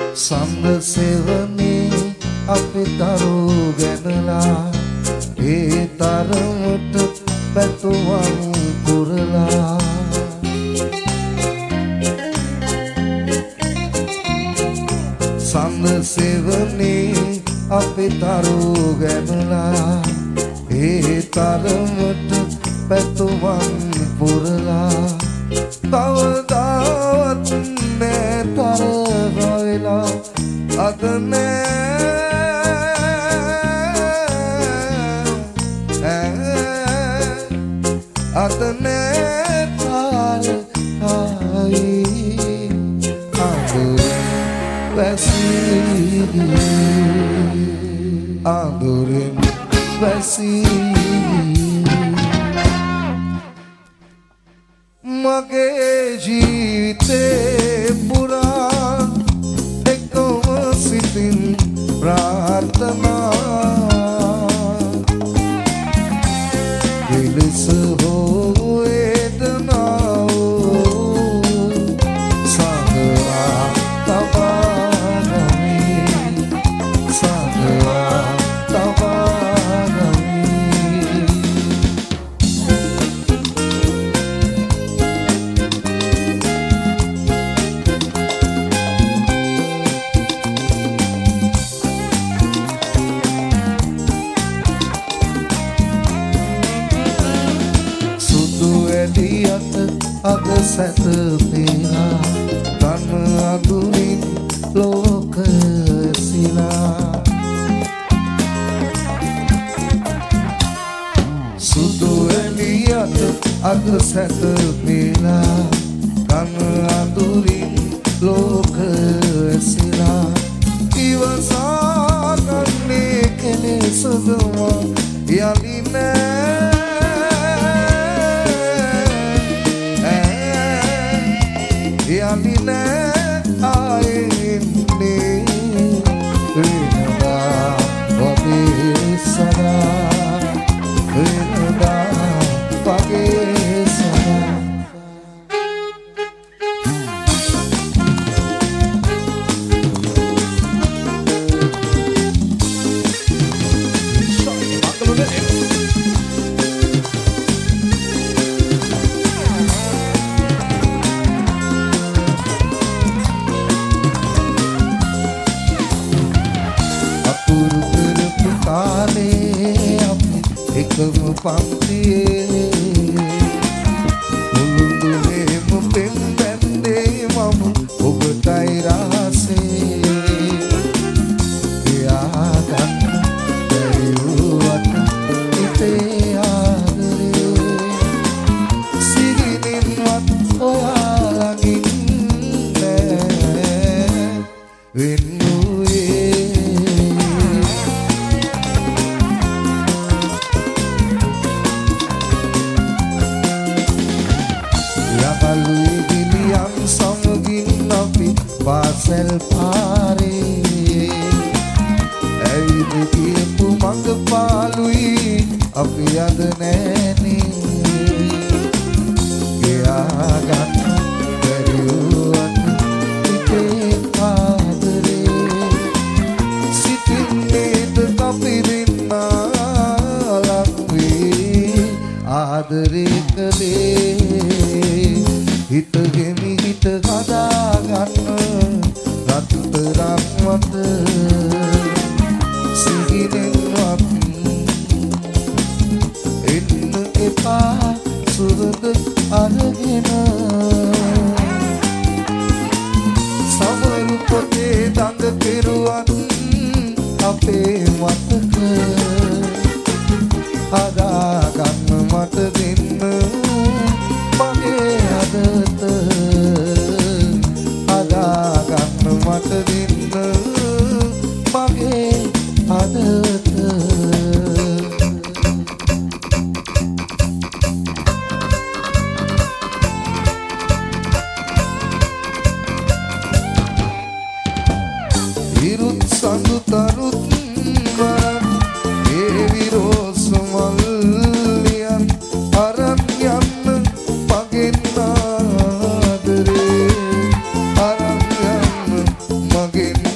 සඳ සෙවනේ අපේ දරුවෝ ගැනලා ඒ තරමට පැතුම් පුරලා සඳ සෙවනේ අපේ දරුවෝ ගැනලා ඒ තරමට පැතුම් පුරලා කවදාවත් නෑ තරගයලා අද නෑ අද නෑ තරගයි අඳුරෙන් වැසී මගේ ජීවිතේ පුරා එක්කම සිතින් ප්‍රාර්ථනා විලස හෝ වේදනාව සඳවා තබාගමි සඳවා තබාගමි අද සැතපෙනා තන අඳුරින් ලෝක සිනා සුදු එළියට අද සැතපෙනා තන අඳුරින් ලෝක සිනා ඉවසා ගන්නේ කෙලෙසදම යලි නෑ යලි නෑ ආයෙන්නේ වෙනදා වගේ සදා වෙනදා වගේ සදා එකම පන්තියේ මුළුදුවේම පෙම් බැන්දේ මම ඔබටයි රහසේ එයා ගන්න බැරිවුවත් හිතේ ආදරේ සිහිනින්වත් ඔයාලගින් නෑ වෙන්නුවේ පාසල් පාරේ ඇවිද කියපු මඟ පාලුයි අපි අද නෑනේ එයා ගන්න බැරිවුවත් හිතේ ආදරේ සිටින්නේද අපි දෙන්නා ලක්වේ ආදරේ කළේ හිතගෙමි හිත හදාගන්න රත්තරන් මත සිහිනෙන්වත් එන්න එපා සුරද අරගෙන සමරු පොතේ දඟ කෙරුවත් අපේ මතක හදාගන්න මට දෙන්න මගේ අදත හදාගන්න මට දෙන්න මගේ අදත ඉරුත් සඳු තරුත් වරන් ඒ විරෝස මල්ලියන් අරන් යන්න මගෙන් ආදරේ අරන් යන්න මගෙන්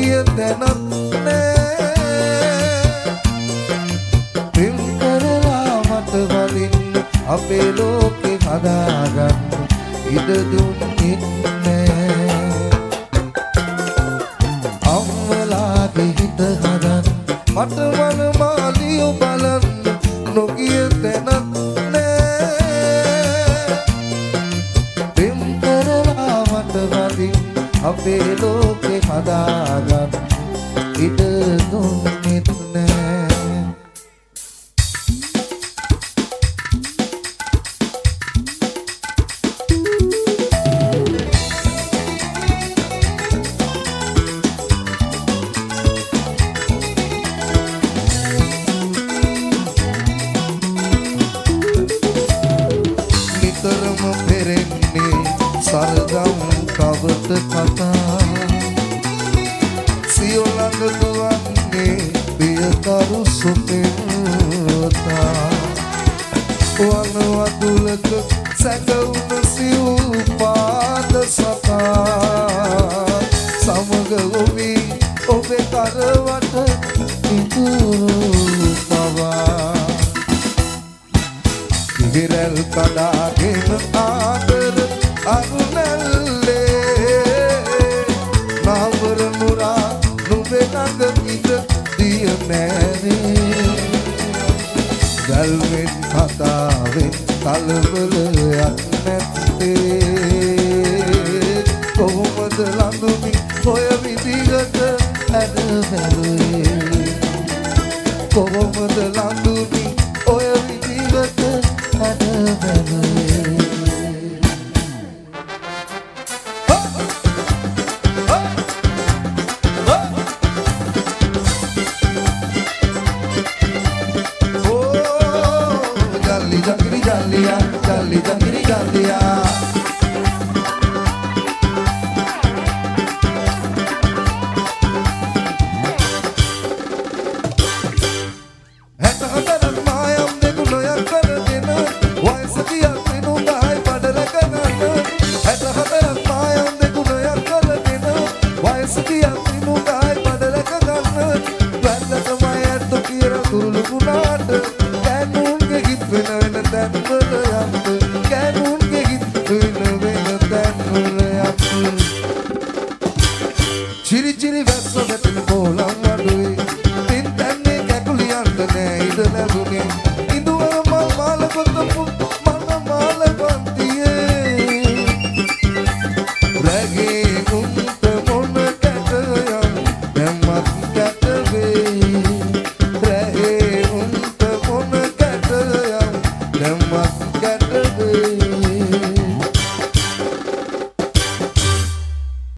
නොගිය තැනක් නෑ පින් කරලා මට වලින්න අපේ ලෝකේ හදාගන්න ඉඩ දුන්නෙත් නෑ අම්මලාගේ හිත හදන්න මට මන මාලියෝ බලන්න නොගිය තැනක් නෑ පින් කරලා මට වලින්න අපේ ලෝකේ හදාගන්න ඉඩ දුන්නෙත් නෑ නිතරම පෙරෙන්නේ සරදම් කවත කතා සියොලඟ දුවන්නේ පියකරු සුපෙන්තා වනවදුලක සැඟවුන සිව් පාද සතා සමග ඔබී ඔබේ කරවට ඉතුරු පවා විරල් කඩාගෙන ආදර අරුණල්ලේ නාවර මුරා නුඹේ ළඟ ඉඳ දිය නෑනේ ගල්වෙන් කතාවෙන් කලබලයක් නැත්තේ කොහොමද ලඳුනි ඔය විදිහට ඇද බැලුවේ කොහොමද ලඳුනි ඔය විදිහට ඇද බැලුවේ Jalli jangiri jalliya Hataran mayam degu noyak karadena Waisadiya tinu dai padala kanana Hataran mayam degu noyak karadena Waisadiya tinu dai padala kanana Vandata mayat to kira turulu kunata Kanun ke git vena vena tanwala yamta Kanun ke git vena vena tanwala yamta Chiri chiri vessa vetina kolam aduwe Tin tanne kakuliyanta ne ida labune Induwa mal mala kottapu